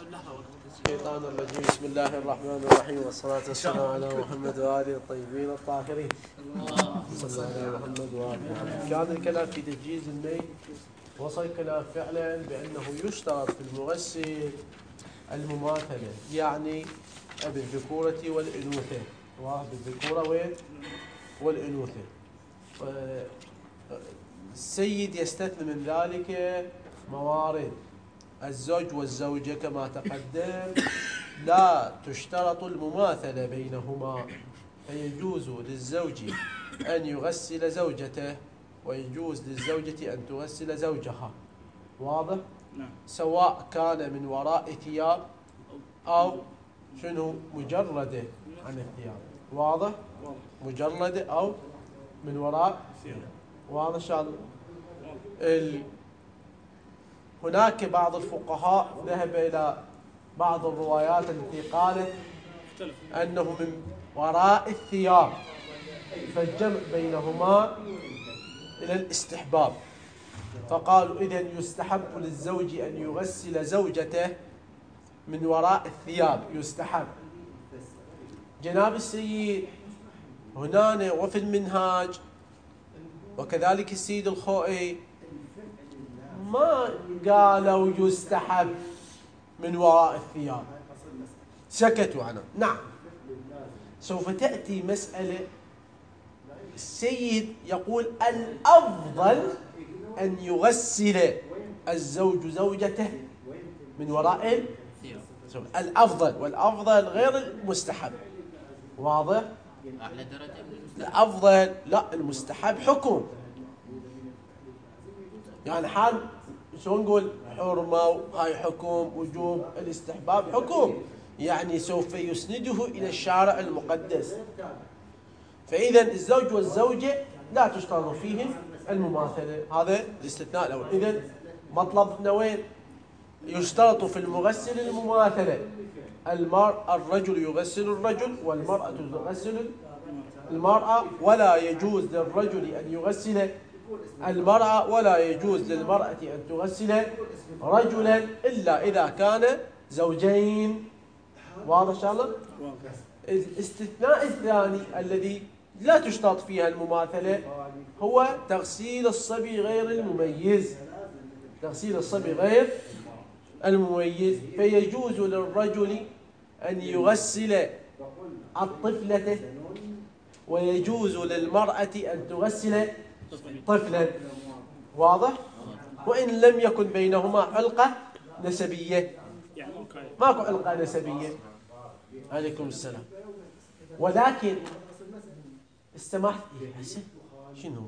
الشيطان الرجيم. بسم الله الرحمن الرحيم، والصلاة والسلام على محمد وآله الطيبين الطاهرين. صلى الله على محمد وآله. كان الكلام في تجهيز الميت، وصل الكلام فعلا بأنه يشترط في المغسل المماثلة، يعني بالذكورة والأنوثة، بالذكورة وين؟ والأنوثة. السيد يستثني من ذلك موارد الزوج والزوجة كما تقدم، لا تشترط المماثلة بينهما، فيجوز للزوج أن يغسل زوجته ويجوز للزوجة أن تغسل زوجها. واضح؟ نعم. سواء كان من وراء ثياب أو شنو مجردة عن الثياب. واضح؟ مجردة أو من وراء ثياب. واضح شان؟ هناك بعض الفقهاء ذهب إلى بعض الروايات التي قالت أنه من وراء الثياب، فالجمع بينهما إلى الاستحباب، فقالوا إذن يستحب للزوج أن يغسل زوجته من وراء الثياب، يستحب. جناب السيد هنا وفي المنهاج وكذلك السيد الخوئي ما قالوا يستحب من وراء الثياب، سكتوا عنه. نعم، سوف تأتي مسألة. السيد يقول الأفضل أن يغسل الزوج زوجته من وراء الأفضل، والأفضل غير المستحب. واضح؟ أعلى درجة الأفضل، لا، المستحب حكم. يعني حال شو نقول حرمة وهاي حكم، وجوب الاستحباب حكم، يعني سوف يسنده إلى الشارع المقدس. فإذا الزوج والزوجة لا تشترط فيهم المماثلة، هذا الاستثناء الأول. إذا مطلبنا وين؟ يشترط في المغسل المماثلة. الرجل يغسل الرجل والمرأة تغسل المرأة، ولا يجوز للرجل أن يغسل المرأة، ولا يجوز للمرأة أن تغسل رجلا إلا إذا كان زوجين. واضح إن شاء الله؟ الاستثناء الثاني الذي لا تشترط فيها المماثلة هو تغسيل الصبي غير المميز. تغسيل الصبي غير المميز، فيجوز للرجل أن يغسل الطفلة، ويجوز للمرأة أن تغسل طفلا. واضح؟ وإن لم يكن بينهما علقة نسبية، ماكو علقة نسبية. عليكم السلام. ولكن استمعت هسه شنو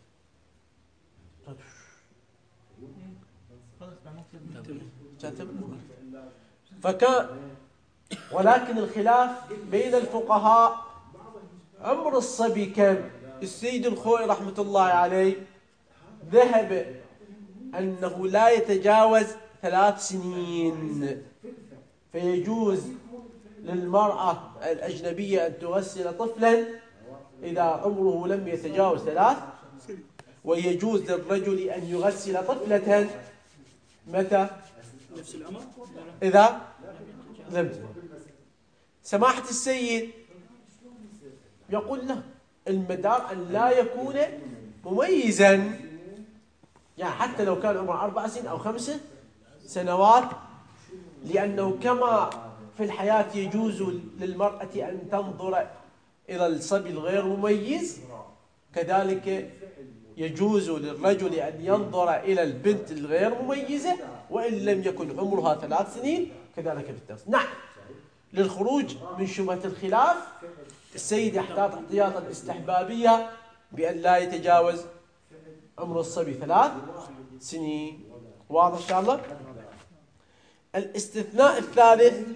فكان، ولكن الخلاف بين الفقهاء عمر الصبي كم. السيد الخوئي رحمة الله عليه ذهب أنه لا يتجاوز 3 سنين، فيجوز للمرأة الأجنبية أن تغسل طفلا إذا عمره لم يتجاوز 3، ويجوز للرجل أن يغسل طفلة متى؟ نفس العمر إذا لم. سماحة السيد يقول له المدار أن لا يكون مميزا، يعني حتى لو كان عمره 4 سنين أو 5 سنوات، لأنه كما في الحياة يجوز للمرأة أن تنظر إلى الصبي الغير مميز، كذلك يجوز للرجل أن ينظر إلى البنت الغير مميزة وإن لم يكن عمرها 3 سنين، كذلك في التغسل. نعم، للخروج من شبهة الخلاف السيد يحتاط احتياطا استحبابية بأن لا يتجاوز عمر الصبي 3 سنين. واضح إن شاء الله؟ الاستثناء الثالث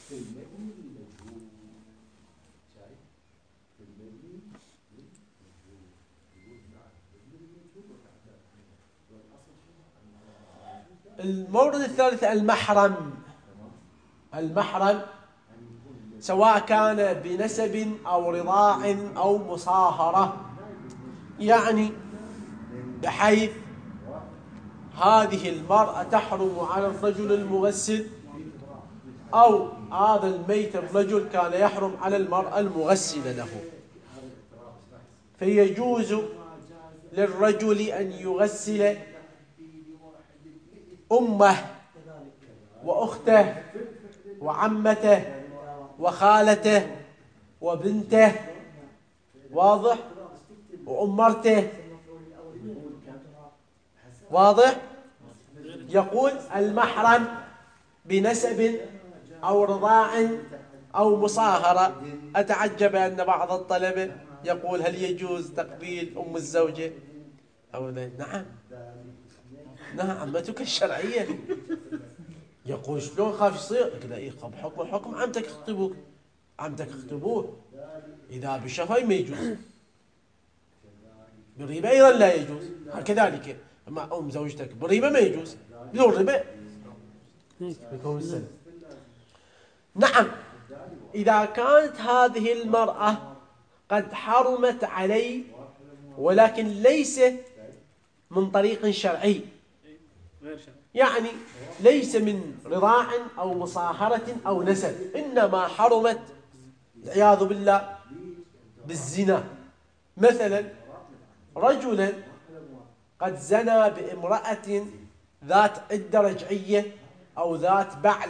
المورد الثالث المحرم. المحرم سواء كان بنسب أو رضاع أو مصاهرة، يعني بحيث هذه المرأة تحرم على الرجل المغسل أو هذا الميت الرجل كان يحرم على المرأة المغسلة له، فيجوز للرجل أن يغسل أمه وأخته وعمته وخالته وبنته، واضح، وأمرته، واضح. يقول المحرم بنسب أو رضاع أو مصاهرة. أتعجب أن بعض الطلبة يقول هل يجوز تقبيل أم الزوجة أو لا؟ نعم، نعم، عمتك الشرعية. يقول شلون خاف يصير؟ كذا إيه، حكم عمتك اخطبوك، عمتك اخطبوه، إذا بشفاء ما يجوز، بالربا أيضا لا يجوز، كذلك أما أم زوجتك بالربا ما يجوز، بدون ربا بيكون السنة. نعم، إذا كانت هذه المرأة قد حرمت علي ولكن ليس من طريق شرعي، يعني ليس من رضاع أو مصاهرة أو نسب، إنما حرمت والعياذ بالله بالزنا. مثلا رجلا قد زنى بامرأة ذات عدة رجعية أو ذات بعل،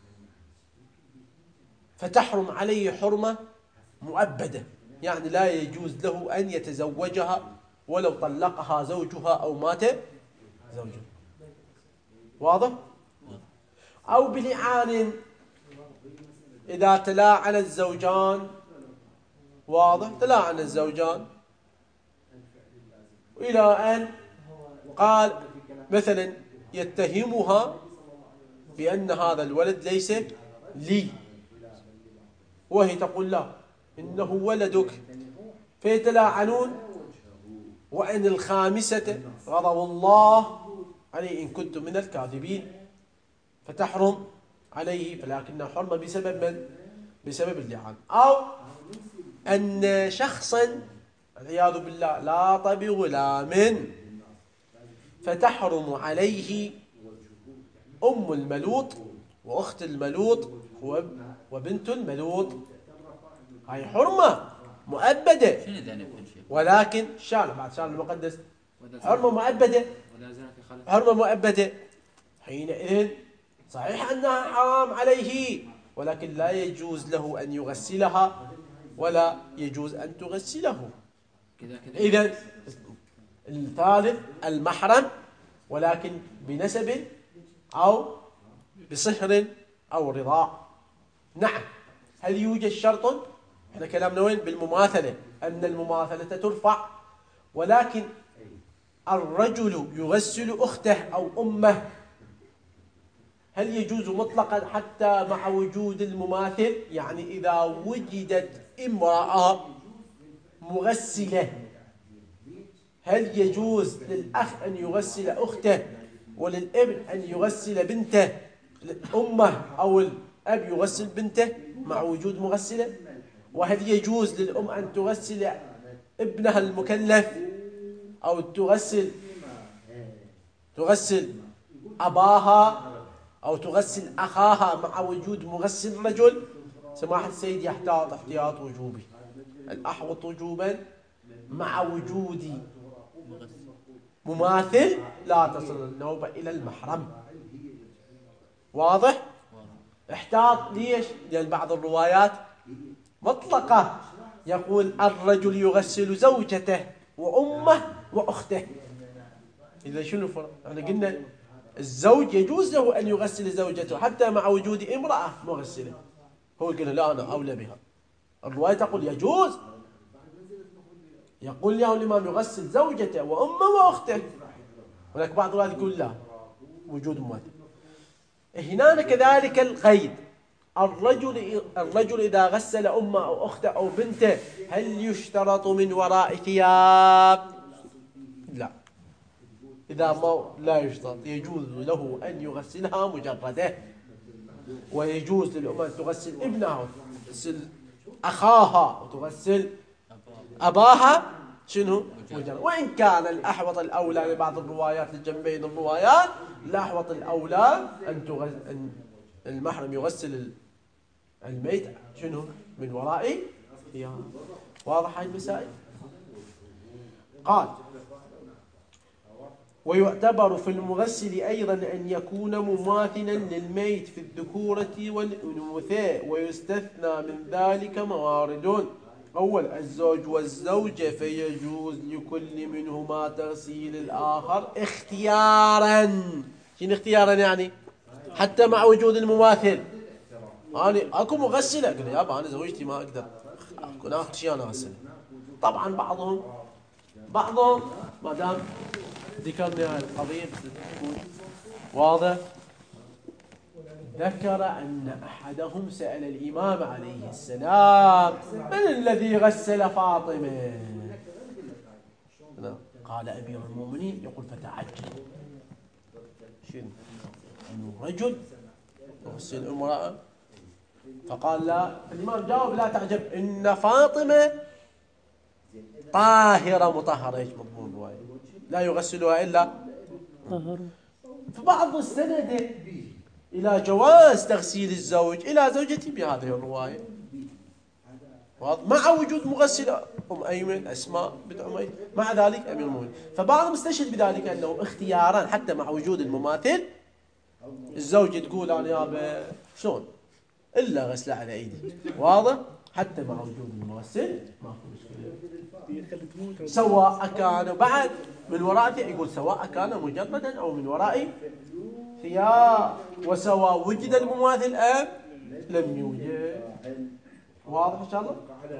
فتحرم عليه حرمة مؤبدة، يعني لا يجوز له أن يتزوجها ولو طلقها زوجها أو مات زوجها، واضح؟ أو بلعان، إذا تلاعن الزوجان، واضح، تلاعن الزوجان إلى أن قال مثلا يتهمها بأن هذا الولد ليس لي، وهي تقول لا إنه ولدك، فيتلاعنون. وإن الخامسة غضب الله عليه إن كنت من الكاذبين، فتحرم عليه، فلكنها حرمة بسبب من؟ بسبب اللعان. أو أن شخصا والعياذ بالله لاط بغلام، فتحرم عليه أم الملوط وأخت الملوط وبنت الملوط، هاي حرمة مؤبدة، ولكن شان بعد شان المقدس حرمة مؤبدة، حرمة مؤبدة. حينئذ صحيح أنها حرام عليه، ولكن لا يجوز له أن يغسلها ولا يجوز أن تغسله. إذن الثالث المحرم، ولكن بنسب أو بصهر أو رضاع. نعم. هل يوجد شرط؟ احنا كلامنا وين؟ بالمماثلة، أن المماثلة ترفع، ولكن الرجل يغسل أخته أو أمه، هل يجوز مطلقا حتى مع وجود المماثل؟ يعني إذا وجدت امرأة مغسلة، هل يجوز للأخ أن يغسل أخته وللابن أن يغسل بنته، أمه أو الأب يغسل بنته مع وجود مغسلة؟ وهل يجوز للأم أن تغسل ابنها المكلف أو تغسل أباها أو تغسل أخاها مع وجود مغسل رجل؟ سماحة السيد يحتاط احتياط وجوبي، الأحوط وجوبا مع وجود مماثل لا تصل النوبة إلى المحرم. واضح؟ احتاط ليش؟ لأن بعض الروايات مطلقة، يقول الرجل يغسل زوجته وأمه وأخته. إذا شنو الفرق؟ احنا قلنا الزوج يجوز له أن يغسل زوجته حتى مع وجود امرأة مغسلة، هو يقول لا أنا أولى بها. الرواية تقول يجوز، يقول له الإمام يغسل زوجته وأمه وأخته، ولكن بعض الروايات يقول لا وجود مماثل. هنا كذلك القيد، الرجل إذا غسل أمه أو أخته أو بنته هل يشترط من وراء ثياب؟ لا، إذا ما لا يشترط، يجوز له أن يغسلها مجردة، ويجوز للأم أن تغسل ابنها وتغسل أخاها وتغسل أباها شنو؟ مجرد. وإن كان الأحوط الأولى لبعض الروايات لجنبين الروايات، الأحوط الأولى أن المحرم يغسل الميت شنو؟ من وراء ثياب. واضح هاي المسائل؟ قال ويعتبر في المغسل أيضا أن يكون مماثلا للميت في الذكورة والأنوثة، ويستثنى من ذلك موارد. أول الزوج والزوجة، فيجوز لكل منهما تغسيل الآخر اختيارا. شنو اختيارا يعني؟ حتى مع وجود المماثل. أنا أكو مغسلة أقول يابا أنا زوجتي ما أقدر أكون آخر شيء أنا أغسل. طبعا بعضهم ما دام ذكرنا القضية واضح، ذكر أن أحدهم سأل الإمام عليه السلام من الذي غسل فاطمة؟ قال أمير المؤمنين يقول فتعجب شنو؟ أنه رجل يغسل امرأة؟ فقال لا، الإمام جاوب لا تعجب إن فاطمة طاهرة مطهرة. ايش مضمون الرواية؟ لا يغسلها إلا طهر. فبعض السند إلى جواز تغسيل الزوج إلى زوجته بهذه الرواية مع وجود مغسلة أم أيمن أسماء بنت عميس، مع ذلك أمير المؤمنين. فبعضهم استشهد بذلك أنه اختيارا حتى مع وجود المماثل. الزوجة تقول أنا يابا شلون إلا غسله على إيدي، واضح؟ حتى مع وجود المغسل ما في مشكلة، سواء كان بعد من وراء يقول سواء كان مجردا أو من وراء ثياب، وسواء وجد المماثل أم لم يوجد. واضح إن شاء الله؟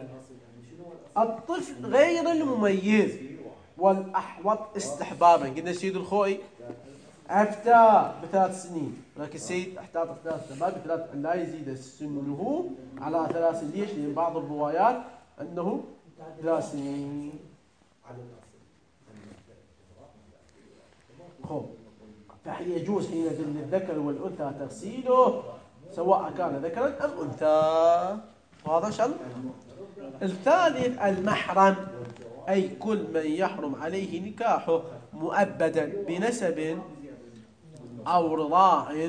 الطفل غير المميز والأحوط استحبابا. قلنا السيد الخوئي أفتى ب3 سنين، لكن السيد احتاط اختيار الشباب ب3 أن لا يزيد سنه على 3. ليش؟ لأن بعض الروايات أنه 3 سنين. فيجوز حينئذ للذكر والأنثى تغسيله سواء كان ذكرا أم أنثى. واضح إن شاء الله؟ الثالث المحرم، أي كل من يحرم عليه نكاحه مؤبدا بنسب أو رضاع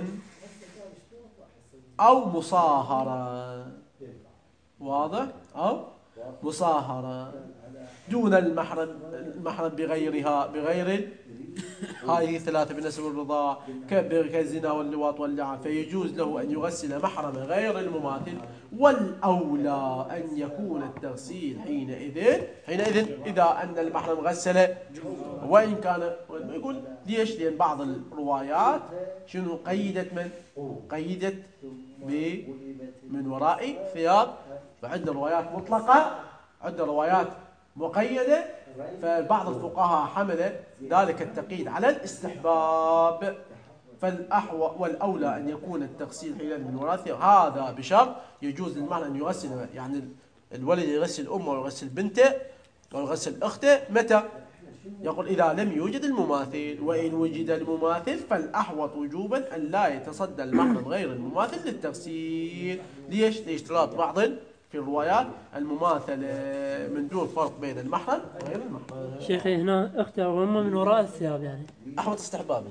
أو مصاهرة. واضح؟ أو مصاهرة دون المحرم بغيرها، بغير هذه 3 بالنسبة للرضاع كالزنا واللواط واللعان. فيجوز له أن يغسل محرم غير المماثل، والأولى أن يكون التغسيل حينئذ إذا أن المحرم غسل، وإن كان يقول ليش؟ لأن بعض الروايات شنو قيدت من وراء ثياب، فعندنا روايات مطلقة عندنا روايات مقيدة. فبعض الفقهاء حمل ذلك التقييد على الاستحباب. والأولى أن يكون التغسيل حينئذ من وراثه، هذا بشرط يجوز للمرأة أن يغسل، يعني الولد يغسل أمه ويغسل بنته ويغسل أخته متى؟ يقول إذا لم يوجد المماثل، وإن وجد المماثل فالأحوط وجوبا أن لا يتصدى المحرم غير المماثل للتغسيل. ليش؟ لاشتراط بعض في الروايات المماثلة من دون فرق بين المحرم وغير المحرم. شيخي هنا اختها وهم من وراء الثياب يعني أحوط استحبابي.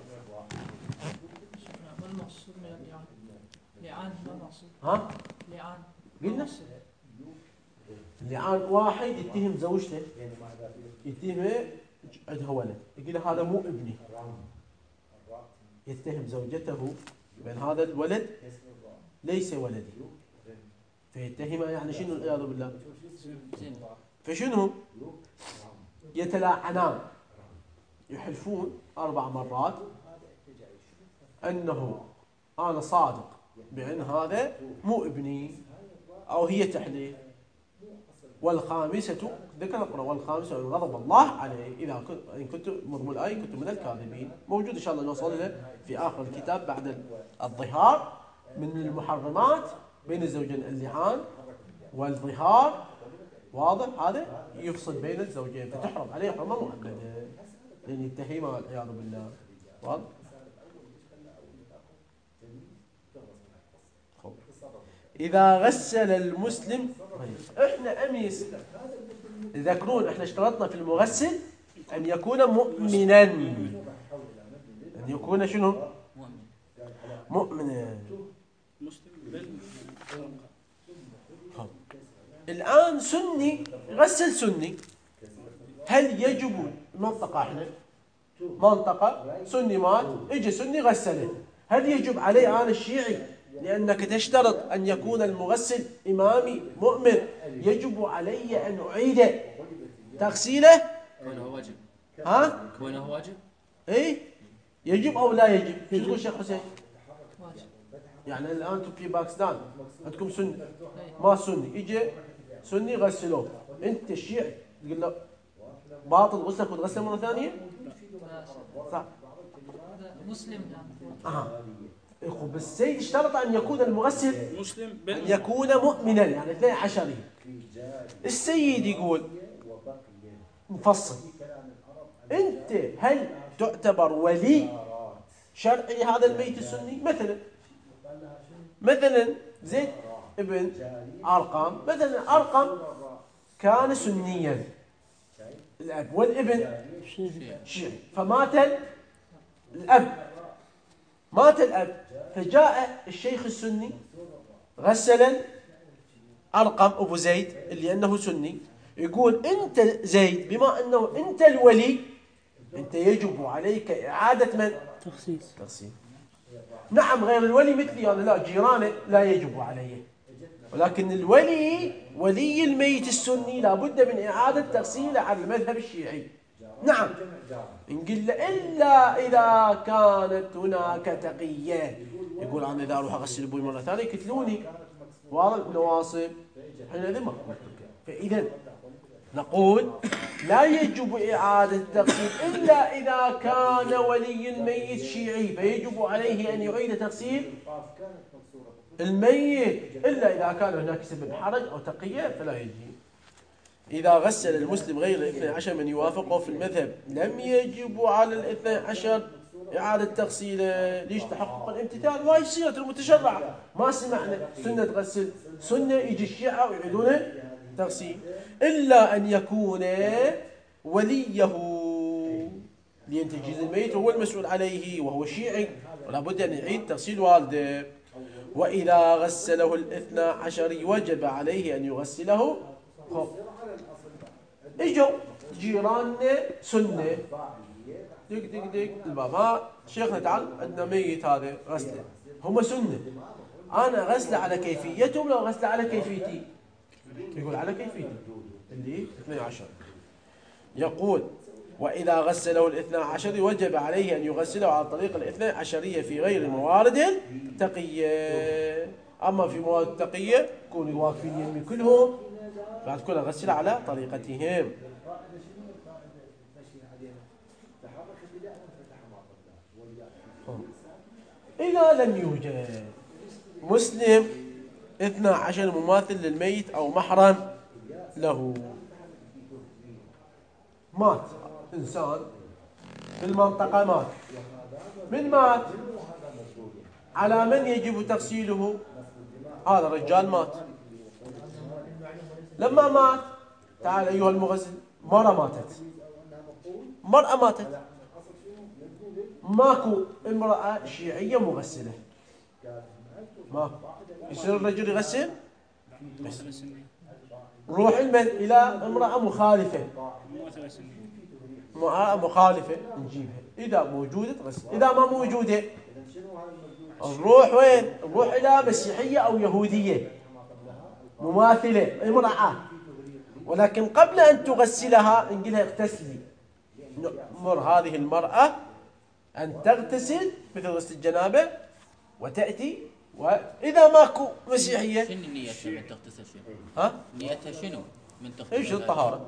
ما المقصود من اللعان؟ لعان ما المقصود؟ ها؟ لعان قلنا اللعان واحد يتهم زوجته، يتهمه عندها ولد، يقول له هذا مو ابني، يتهم زوجته بأن هذا الولد ليس ولدي، فيتهمها. يعني شنو العياذ بالله؟ فشنو؟ يتلاعنان، يحلفون 4 مرات أنه أنا صادق بأن هذا مو ابني، أو هي تحلف. والخامسة ذكر القرآن والخامسة أن غضب الله عليه إذا كنت مضمون الآية كنت من الكاذبين. موجود إن شاء الله نوصل له في آخر الكتاب بعد الظهار. من المحرمات بين الزوجين اللعان والظهار، واضح؟ هذا يفصل بين الزوجين، فتحرم عليه حرمة مؤبدة لأن يتهمها والعياذ بالله. واضح؟ إذا غسل المسلم، إحنا أميس يذكرون إحنا اشترطنا في المغسل أن يكون مؤمنا، أن يكون شنو؟ مؤمنا. الآن سني غسل سني، هل يجب منطقة احنا منطقة سني مات اجى سني غسله، هل يجب علي أنا الشيعي لأنك تشترط أن يكون المغسل إمامي مؤمن يجب علي أن أعيد تغسيله؟ كونه واجب. ها؟ كونه واجب؟ إيه؟ يجب أو لا يجب؟ شو تقول شيخ حسين؟ واجب. يعني الآن أنتم في باكستان عندكم سني ما سني يجي سني غسلوه، أنت الشيعي تقول له باطل غسلك وتغسل مرة ثانية؟ صح؟ مسلم يعني. يقول بس السيد اشترط أن يكون المغسل مسلم أن يكون مؤمنا يعني 12. السيد يقول مفصل أنت هل تعتبر ولي شرعي لهذا الميت السني؟ مثلا زيد ابن أرقم، مثلا أرقم كان سنيا الأب والابن شيعي، فمات الأب فجاء الشيخ السني غسل أرقم أبو زيد اللي أنه سني، يقول أنت زيد بما أنه أنت الولي أنت يجب عليك إعادة من؟ تغسيل. نعم غير الولي مثلي أنا لا، جيرانه لا يجب عليه، ولكن الولي ولي الميت السني لابد من إعادة تغسيله على المذهب الشيعي. نعم نقول له إلا إذا كانت هناك تقية، يقول أنا إذا أروح أغسل أبوي مرة ثانية يقتلوني واضح نواصب حينئذ ما. فإذا نقول لا يجب إعادة التغسيل إلا إذا كان ولي الميت شيعي، فيجب عليه أن يعيد تغسيل الميت، إلا إذا كان هناك سبب حرج أو تقية فلا يجب. إذا غسل المسلم غير الاثني عشر من يوافقه في المذهب لم يجب على الاثني عشر إعادة تغسيله، ليش؟ تحقق الامتثال، وهي السيرة المتشرعة. ما سمعنا سنة تغسل سنة يجي الشيعة ويعيدونه تغسيل، إلا أن يكون وليه لأن تجهيز الميت هو المسؤول عليه وهو شيعي، ولا بد أن يعيد تغسيل والده. وإذا غسله الاثنى عشر وجب عليه أن يغسله. اجوا جيراننا سنة دق دق دق الباب، شيخنا تعال عندنا ميت هذا غسله، هم سنة، أنا غسله على كيفيتهم لو غسله على كيفيتي؟ يقول على كيفيتي اللي 12. يقول وإذا غسله الاثنى عشر وجب عليه أن يغسله على طريق الاثنى عشرية في غير الموارد التقية. أما في موارد التقية يكونوا واقفين يمي كلهم بعد كلها غسل على طريقتهم. إذا لم يوجد مسلم 12 مماثل للميت أو محرم له، مات إنسان في المنطقة مات، من مات؟ على من يجب تغسيله؟ هذا الرجال مات، لما مات تعال أيها المغسل مرأة ماتت، ماكو امرأة شيعية مغسلة، ماكو، يصير الرجل يغسل؟ روح إلى امرأة مخالفة نجيبها، إذا موجودة تغسل، إذا ما موجودة نروح وين؟ نروح إلى مسيحية أو يهودية مماثلة امرأة، ولكن قبل أن تغسلها نقولها اغتسلي، نأمر هذه المرأة أن تغتسل مثل غسل الجنابة وتأتي، وإذا ماكو مسيحية شنو نيتها من تغتسل فيها؟ ها؟ نيتها شنو من تغتسل؟ ايش الطهارة؟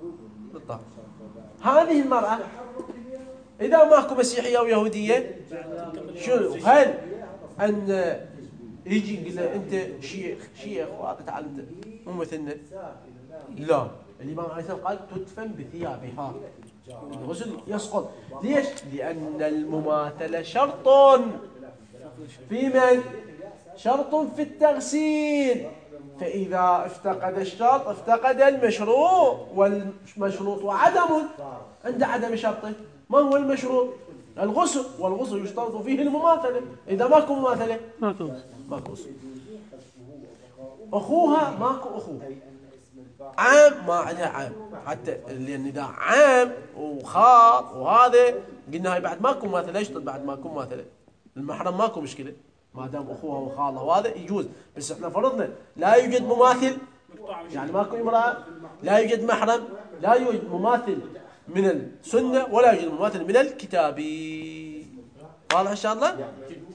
هذه المرأة إذا ماكو مسيحية أو يهودية شنو؟ هل أن يجي يقول له أنت شيخ وهذا تعال أنت مو مثلنا؟ لا، الإمام عليه السلام قال تدفن بثيابها، الغسل يسقط. ليش؟ لأن المماثلة شرط في من؟ شرط في التغسيل، فإذا افتقد الشرط افتقد المشروع، والمشروط عدم عند عدم شرطه. ما هو المشروط؟ الغسل، والغسل يشترط فيه المماثلة، إذا ماكو مماثلة ماكو غسل. أخوها ماكو أخوه، عام ما عندها عام، حتى لان اذا عام وخاط وهذا قلنا هاي بعد ماكو مماثله. ليش بعد ماكو مماثله؟ المحرم ماكو مشكله ما دام اخوها وخالها وهذا يجوز، بس احنا فرضنا لا يوجد مماثل، يعني ماكو امراه، لا يوجد محرم، لا يوجد مماثل من السنه ولا يوجد مماثل من الكتاب. واضح ان شاء الله؟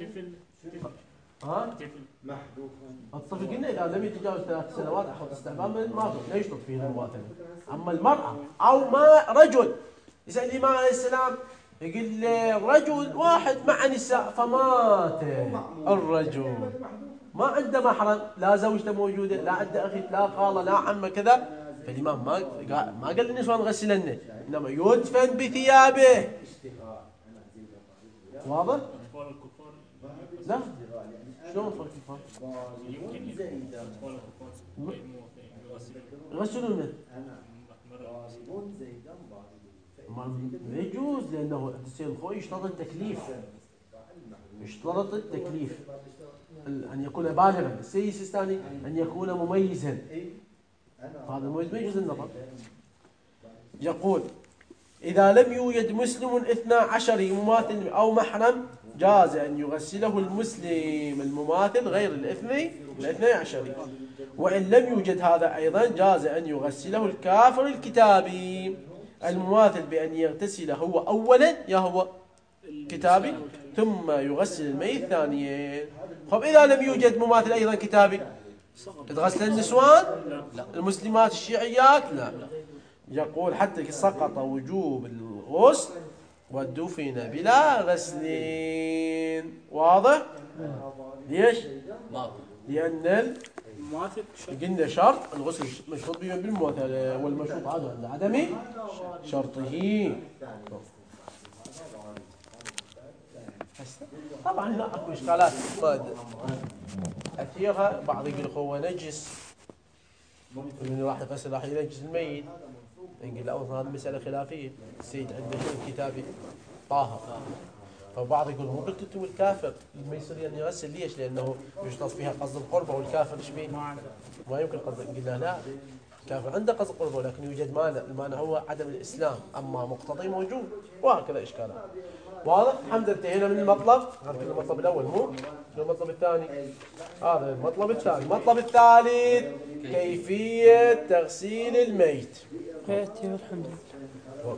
ها؟ الطفل قلنا اذا لم يتجاوز 3 سنوات اخذ استحباب ما يشترط فيه المماثله. اما المراه او ما رجل يسال الامام عليه السلام يقول له رجل واحد مع نساء فمات الرجل ما عنده محرم، لا زوجته موجوده، لا عنده اخت، لا خاله، لا عمه كذا، فالامام ما قال للنسوان غسلن، انما يدفن بثيابه. واضح؟ لا شلون اطفال الكفار؟ يغسلون ما يجوز لانه السيد الخوي يشترط التكليف، يشترط التكليف ان يكون بالغا. السيد السيستاني ان يكون مميزا، هذا المميز ما يجوز النظر. يقول إذا لم يوجد مسلم 12 مماثل أو محرم جاز أن يغسله المسلم المماثل غير الاثني عشر، وإن لم يوجد هذا أيضا جاز أن يغسله الكافر الكتابي المماثل بأن يغتسل هو أولا يا هو كتابي ثم يغسل الميت ثانيا. طب إذا لم يوجد مماثل أيضا كتابي تغسل النسوان المسلمات الشيعيات؟ لا. يقول حتى سقط وجوب الغسل والدفن بلا غسلين. واضح؟ ليش؟ لأن قلنا شرط الغسل مشروط به بالمماثلة، والمشروط عند عدم شرطه. طبعا هنا اكو اشكالات اثيرها، بعض يقول هو نجس، من راح يغسل راح ينجس الميت، نقول لا هذه مسألة خلافية، السيد عنده شيء كتابي طاهر. فبعض يقول مو قلت انتم الكافر ما يصير ان يغسل، ليش؟ لانه يشترط فيها قصد القربة، والكافر ايش بيه؟ ما يمكن قصد. قلنا لا، الكافر عنده قصد القربة ولكن يوجد مانع، المانع هو عدم الاسلام، اما مقتضي موجود، وهكذا اشكالات. واضح؟ الحمد لله انتهينا من المطلب. هذا المطلب الاول، مو المطلب الثاني. هذا المطلب الثاني. المطلب الثالث كيفية تغسيل الميت. الحمد لله.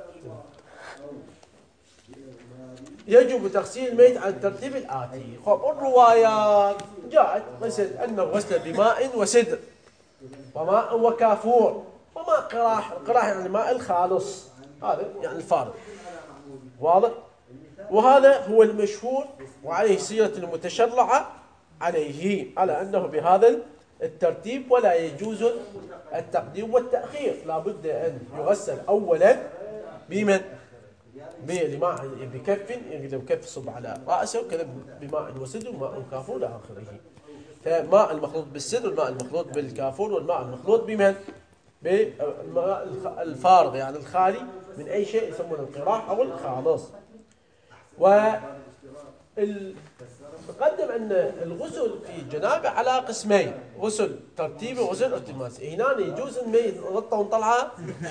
يجب تغسيل الميت على الترتيب الآتي. خب الروايات جاءت غسل أنه غسل بماء وسدر وماء وكافور وماء قراح. القراح يعني الماء الخالص، هذا يعني الفارغ. واضح؟ وهذا هو المشهور وعليه سيرة المتشرعة عليه، على أنه بهذا الترتيب ولا يجوز التقديم والتأخير. لا بد أن يغسل أولا بمن؟ بماء بكف، بكف صب على رأسه وكذا بماء وسدر وماء كافور إلى آخره. فماء المخلوط بالسدر والماء المخلوط بالكافور والماء المخلوط بمن؟ بالماء الفارغ يعني الخالي من أي شيء يسمونه القراح أو الخالص. تقدم أن الغسل في الجنابة على قسمين، غسل ترتيبي وغسل ارتماسي. هنا يجوز الميت غطى ونطلعها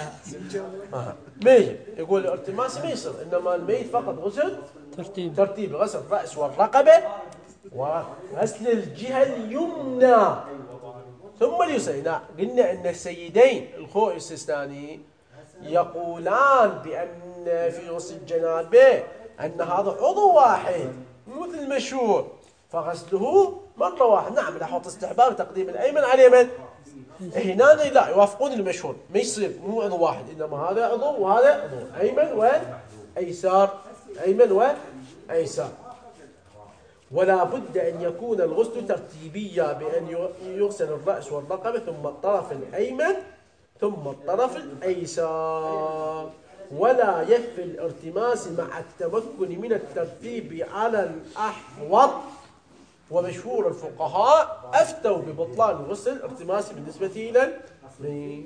ميت، يقول الارتماسي ما يصير، إنما الميت فقط غسل ترتيبي، غسل الرأس والرقبة وغسل الجهة اليمنى ثم اليسرى. قلنا أن السيدين الخوئي السيستاني يقولان بأن في غسل الجنابة أن هذا عضو واحد مثل المشهور، فغسله مرة واحدة. نعم نحط استحباب تقديم الأيمن على اليمن. هنا لا يوافقون المشهور، ما يصير مو عضو واحد، إنما هذا عضو وهذا عضو، أيمن وأيسار، أيمن وأيسار. ولا بد أن يكون الغسل ترتيبيا بأن يغسل الرأس والرقبة ثم الطرف الأيمن ثم الطرف الأيسر، ولا يكفي الارتماس مع التمكن من الترتيب على الأحوط. ومشهور الفقهاء أفتوا ببطلان غسل الارتماس بالنسبة إلى الميت.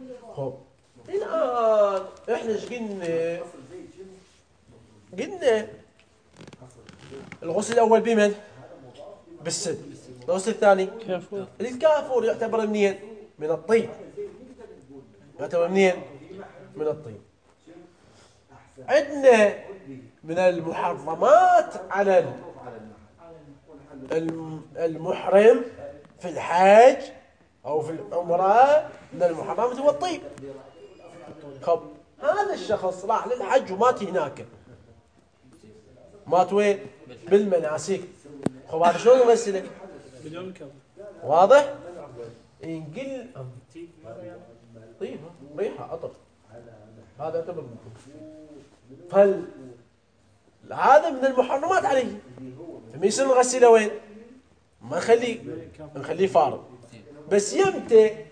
الآن إحنا إيش قلنا الغسل الأول بمن؟ بالسد. الغسل الثاني الكافور يعتبر منين؟ من الطين. يعتبر منين؟ من الطيب. عندنا من المحرمات على المحرم في الحج أو في العمرة، من المحرمات هو الطيب. خب هذا الشخص راح للحج ومات هناك، مات وين؟ بالمناسك. خب هذا شلون يغسله؟ بدون كف. واضح؟ ينقل طيب ريحة عطر، هذا يعتبر هذا من المحرمات عليه، فما يصير نغسله وين؟ ما نخليه فارغ. بس يمتى؟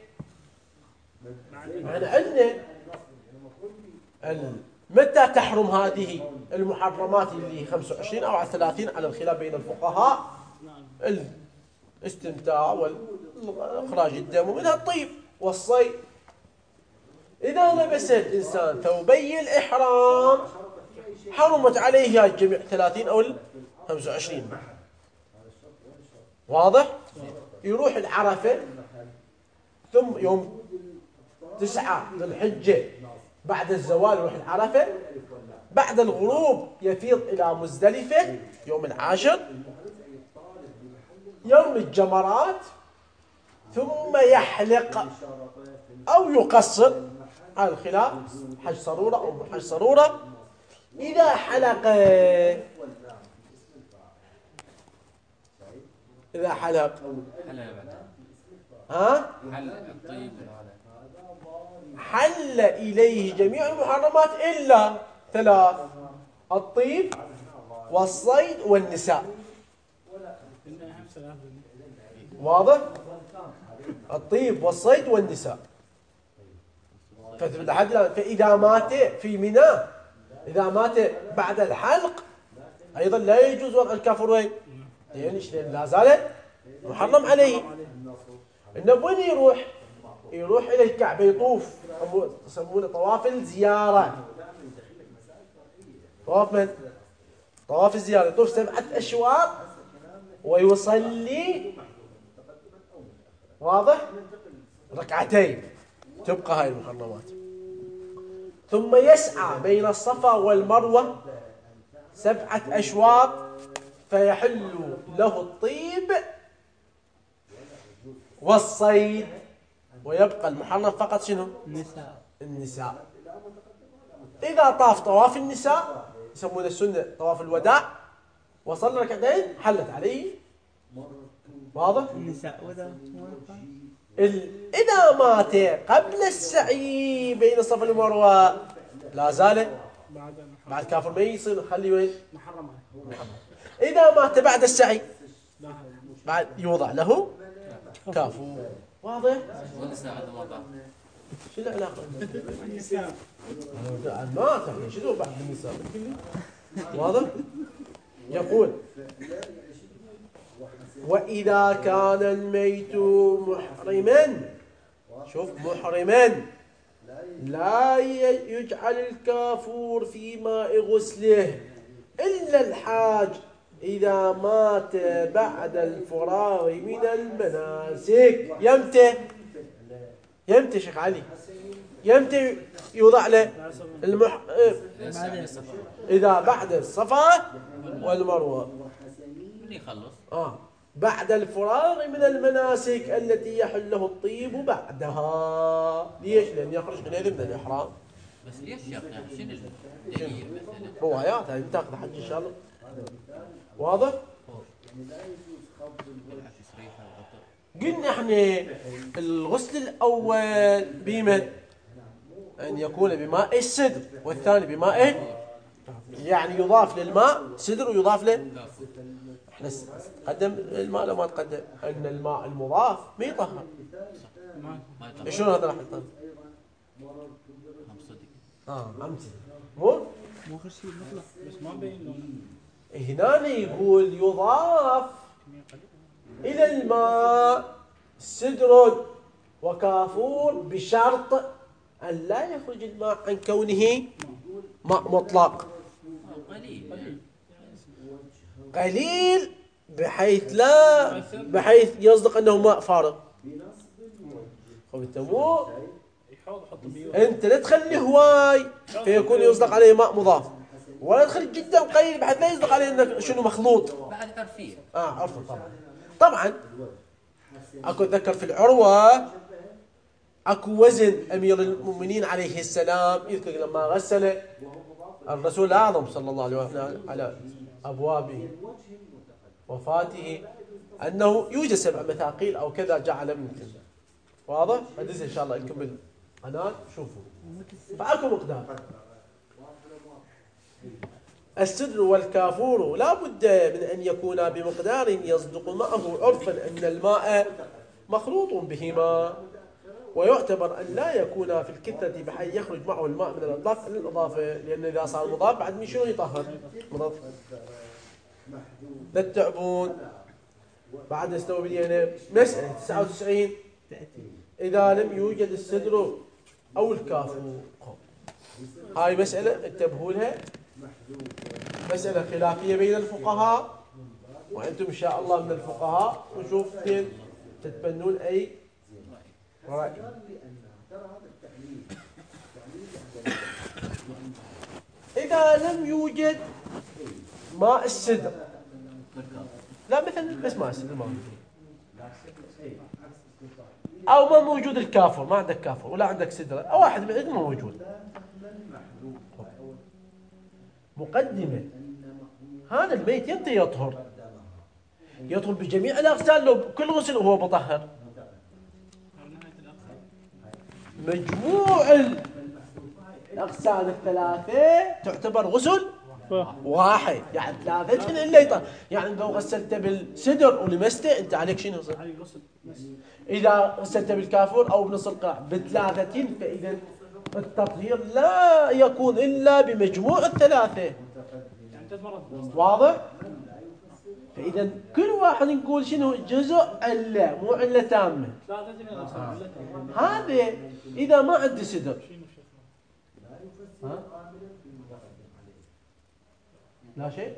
احنا عندنا متى تحرم هذه المحرمات اللي 25 او على 30 على الخلاف بين الفقهاء؟ الاستمتاع واخراج الدم، ومنها الطيب والصيد. اذا لبس الانسان ثوبي الاحرام حرمت عليه الجميع 30 او 25. واضح؟ يروح العرفه، ثم يوم 9 ذي الحجه بعد الزوال يروح العرفه، بعد الغروب يفيض الى مزدلفه يوم العاشر، يوم الجمرات، ثم يحلق او يقصر على الخلاف، حج صروره او مو حج صروره. اذا حلق ها حل إليه جميع المحرمات إلا 3: الطيب والصيد والنساء. واضح؟ الطيب والصيد والنساء. فإذا مات في منى، إذا مات بعد الحلق أيضا لا يجوز وضع الكافر وين؟ يعني لا زال محرم عليه. إنه وين يروح إلى الكعبة، يطوف، يسمونه طواف الزيارة. طواف من؟ طواف الزيارة، يطوف 7 أشواط ويصلي، واضح؟ ركعتين، تبقى هاي المحرمات. ثم يسعى بين الصفا والمروة 7 أشواط فيحل له الطيب والصيد، ويبقى المحرم فقط شنو؟ النساء. إذا طاف طواف النساء يسمونه السنة طواف الوداع وصلى ركعتين حلت عليه. واضح؟ النساء إذا مات قبل السعي بين الصفا والمروة لا زال بعد كافر، ما يصير خليه وين؟ محرم. إذا مات بعد السعي بعد يوضع له كافور. واضح؟ شو العلاقة؟ النساء ما تحكي شنو بعد النساء؟ واضح؟ يقول: وإذا كان الميت محرما، شوف محرما، لا يجعل الكافور في ماء غسله إلا الحاج إذا مات بعد الفراغ من المناسك. يمتى شيخ علي؟ يمتى يوضع له إذا بعد الصفا والمروة، من يخلص بعد الفراغ من المناسك التي يحل له الطيب بعدها. ليش؟ لأن يخرج غير من الإحرام. بس ليش يا أخي؟ شنو الدليل مثلا؟ روايات هاي بتاخذ حج إن شاء الله. واضح؟ قلنا احنا الغسل الأول بمن؟ أن يكون بماء السدر، والثاني بماء، يعني يضاف للماء سدر ويضاف له. احنا قدم الماء لو ما تقدم، أن الماء المضاف ما يطهر. شلون هذا راح يطهر؟ أمثلة مو خشي مطلق، بس ما بين لونه. هنا يقول يضاف إلى الماء سدر وكافور بشرط أن لا يخرج الماء عن كونه ماء مطلق، قليل بحيث يصدق أنه ماء فارغ. حوض حط بيه. انت لا تخليه هواي فيكون يصدق عليه ماء مضاف، ولا تخليه جدا قليل بحيث لا يصدق عليه انك شنو مخلوط. بعد عرفيه. عرفه طبعا. طبعا اكو ذكر في العروة اكو وزن امير المؤمنين عليه السلام، يذكر لما غسل الرسول الاعظم صلى الله عليه وسلم على ابواب وفاته انه يوجد 7 مثاقيل او كذا جعل من واضح؟ بدز ان شاء الله نكمل قناه شوفوا. فاكو مقدار. السدر والكافور لا بد من ان يكونا بمقدار يصدق معه عرفا ان الماء مخلوط بهما، ويعتبر ان لا يكونا في الكثره بحيث يخرج معه الماء من الاضافه، لان اذا صار مضاف بعد من شنو يطهر؟ مضاف. لا تتعبون. بعد استوى بالينا مسألة 99 إذا لم يوجد السدر أو الكافور. هاي مسألة انتبهوا لها، مسألة خلافية بين الفقهاء، وأنتم إن شاء الله من الفقهاء ونشوف كيف تتبنون أي رأي. إذا لم يوجد ماء السدر، لا مثلا بس ماء السدر ما موجود، أو ما موجود الكافور، ما عندك كافور ولا عندك سدر، أو واحد من ما موجود. مقدمة هذا الميت يمتى يطهر؟ يطهر بجميع الأغسال لو كل غسل وهو مطهر. مجموع الأغسال الثلاثة تعتبر غسل واحد، يعني ثلاثة إلا يطهر. يعني لو غسلته بالسدر ولمسته أنت عليك شنو يصير؟ إذا غسلته بالكافور أو بنص القرع بثلاثة، فإذا التطهير لا يكون إلا بمجموع الثلاثة. واضح؟ فإذا كل واحد نقول شنو جزء علة، مو علة تامة. هذا إذا ما عندي سدر. لا شيء.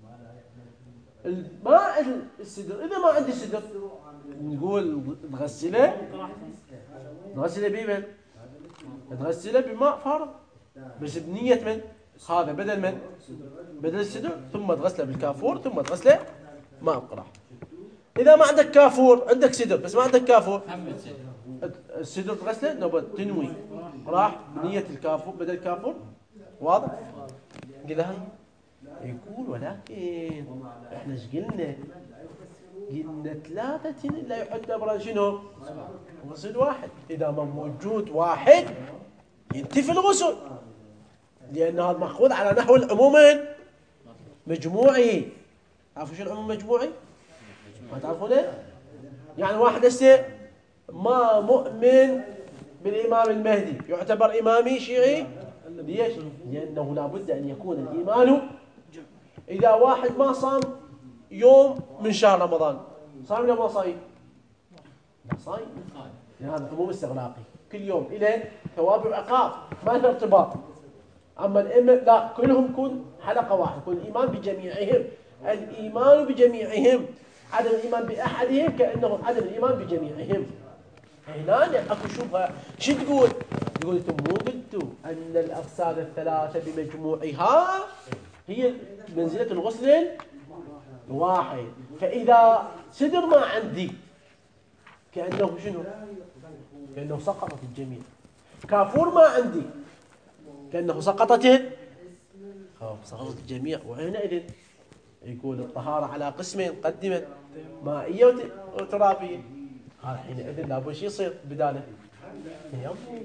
الماء السدر إذا ما عندي سدر نقول نغسله بمن؟ نغسله بماء فارغ بس بنية من؟ هذا بدل من؟ بدل السدر، ثم تغسله بالكافور، ثم تغسله ماء القرح. إذا ما عندك كافور، عندك سدر بس ما عندك كافور، السدر تغسله نبغى تنوي راح بنية الكافور بدل الكافور. واضح؟ قلها يقول ولكن احنا ايش قلنا؟ قلنا ثلاثة لا يعتبر شنو؟ غسل واحد. إذا ما موجود واحد ينتفي الغسل، لأن هذا مأخوذ على نحو العموم مجموعي. تعرفوا شو العموم مجموعي؟ ما تعرفونه؟ يعني واحد هسه ما مؤمن بالإمام المهدي يعتبر إمامي شيعي. ليش؟ لأنه لابد أن يكون الإيمان. إذا واحد ما صام يوم من شهر رمضان، صايم ولا ما صايم؟ لا صايم. هذا عموم استغلاقي، كل يوم إلى ثواب وعقاب، ما له ارتباط. أما الأئمة لا، كلهم يكون حلقة واحدة، يكون الإيمان بجميعهم. الإيمان بجميعهم، عدم الإيمان بأحدهم كأنه عدم الإيمان بجميعهم. هنا أكو شوفها شو تقول؟ تقول أنتم مو قلتوا أن الأغسال الثلاثة بمجموعها هي منزلة الغسل الواحد. فإذا سدر ما عندي كأنه شنو؟ كأنه سقطت الجميع. كافور ما عندي كأنه سقطت الجميع. وحينئذ يقول الطهارة على قسمين قدمت مائية وترابية. هذا حينئذ لابد شيء يصير بداله تيمم.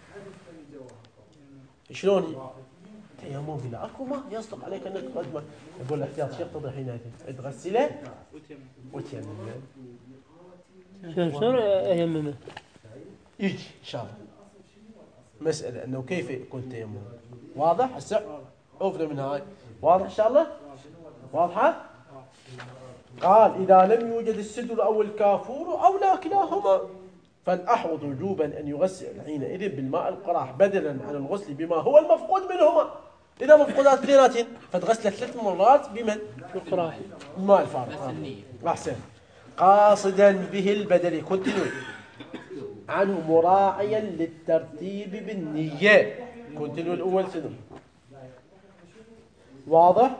شلون تيمم بلا اكو ما يصدق عليك انك تقدمه؟ يقول الاحتياط شيء يقتضي حينئذ تغسله وتيمم. شلون ييممه؟ يجي ان شاء الله مسألة انه كيف يكون تيمم. واضح؟ هسه عوفنا من هاي. واضح ان شاء الله؟ واضحة؟ قال إذا لم يوجد السدر أو الكافور أو لا كلاهما فالأحوط وجوبا أن يغسل حينئذ بالماء القراح بدلا عن الغسل بما هو المفقود منهما. إذا مفقودات اثنيناتين فتغسل 3 مرات بمن؟ القراح بالماء الفارغ. أحسن. قاصدا به البدل كنتينيو. عنه مراعيا للترتيب بالنية. كونتينيو الأول شنو؟ واضح؟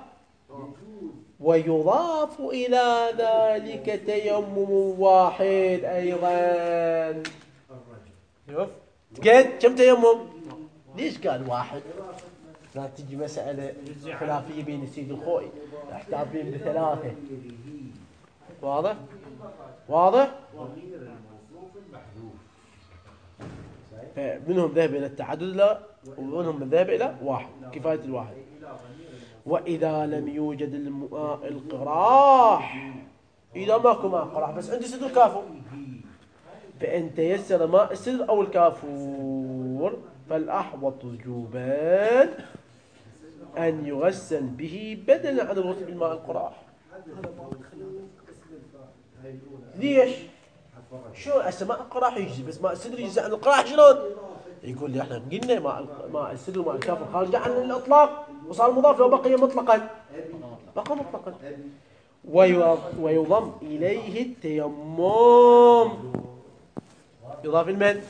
ويضاف إلى ذلك تيمم واحد أيضا. شوف قد كم تيمم؟ ليش قال واحد؟ لا تجي مسألة خلافية بين السيد الخوئي احتاط بين بثلاثة. واضح؟ واضح؟ منهم ذهب إلى التعدد لا، ومنهم ذهب إلى واحد، كفاية الواحد. وإذا لم يوجد الماء القراح، إذا ماكو ماء قراح بس عندي سدر كافور، فإن تيسر ماء السدر أو الكافور فالأحوط وجوبا أن يغسل به بدلا عن الغسل بالماء القراح. ليش؟ شو هسه ماء القراح يجزي بس ماء السدر يجزي عن القراح شلون؟ يقول لي احنا قلنا ماء السدر وماء الكافور خارج عن الإطلاق وصار مضاف وبقي مطلقا، بقى مطلقا. ويضم إليه التيمم، يضاف المن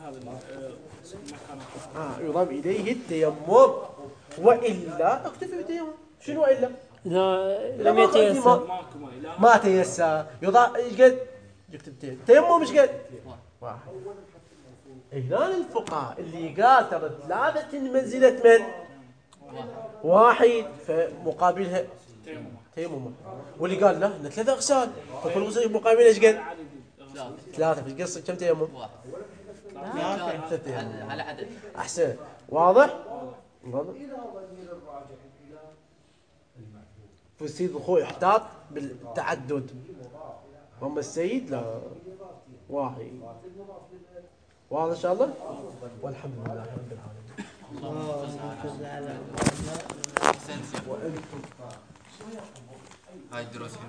يضاف إليه التيمم، وإلا اكتفي بالتيمم. شنو إلا؟ إذا لم يتيسر ما تيسر يضاف ايش قد؟ يكتب تيمم ايش قد؟ واحد. هنا الفقهاء اللي قال ترى ثلاثة منزلة من؟ واحد، فمقابلها تيمم. واللي قال لا ان ثلاثة اغسال، فكل غسل مقابلها ايش قد؟ ثلاثة. في قصة كم تيمم؟ على عدد. احسن. واضح؟ واضح؟ فالسيد الخوي احتاط بالتعدد، اما السيد لا واحد. واضح ان شاء الله؟ والحمد لله رب العالمين. هاي الدروس